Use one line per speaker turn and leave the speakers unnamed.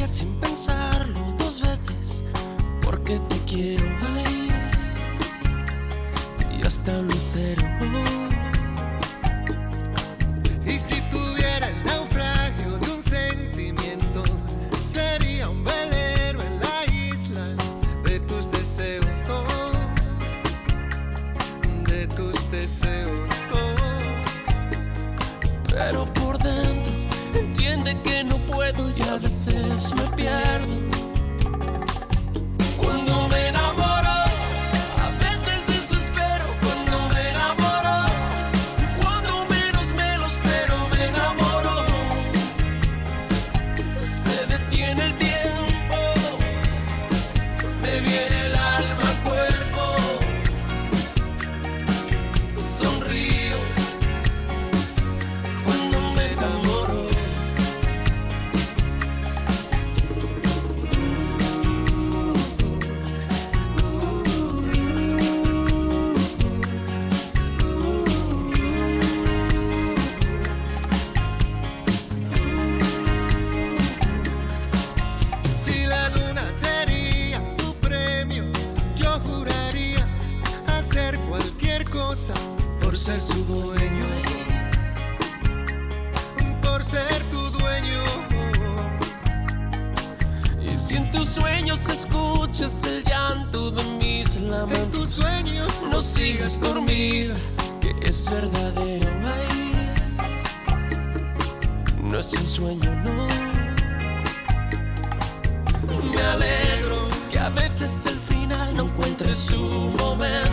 diría sin pensarlo dos veces, porque te quiero, ay, y hasta un lucero.
Y si tuviera el naufragio de un sentimiento, sería un velero en la isla de tus deseos, de tus deseos.
Pero por dentro entiende que no puedo y a veces me pierdo. Cuando me enamoro, a veces desespero. Cuando me enamoro, cuando menos me lo espero, me enamoro. Se detiene el tiempo, me viene el alma al cuerpo. Sonrío cuando me enamoro.
Si la luna sería tu premio, yo juraría hacer cualquier cosa por ser su dueño, por ser tu dueño.
Y si en tus sueños escuchas el llanto de mis
En
lamentos,
tus sueños
no sigas dormida, que es verdadero, ay, no es un sueño, no. Me alegro que a veces el final no encuentre su momento.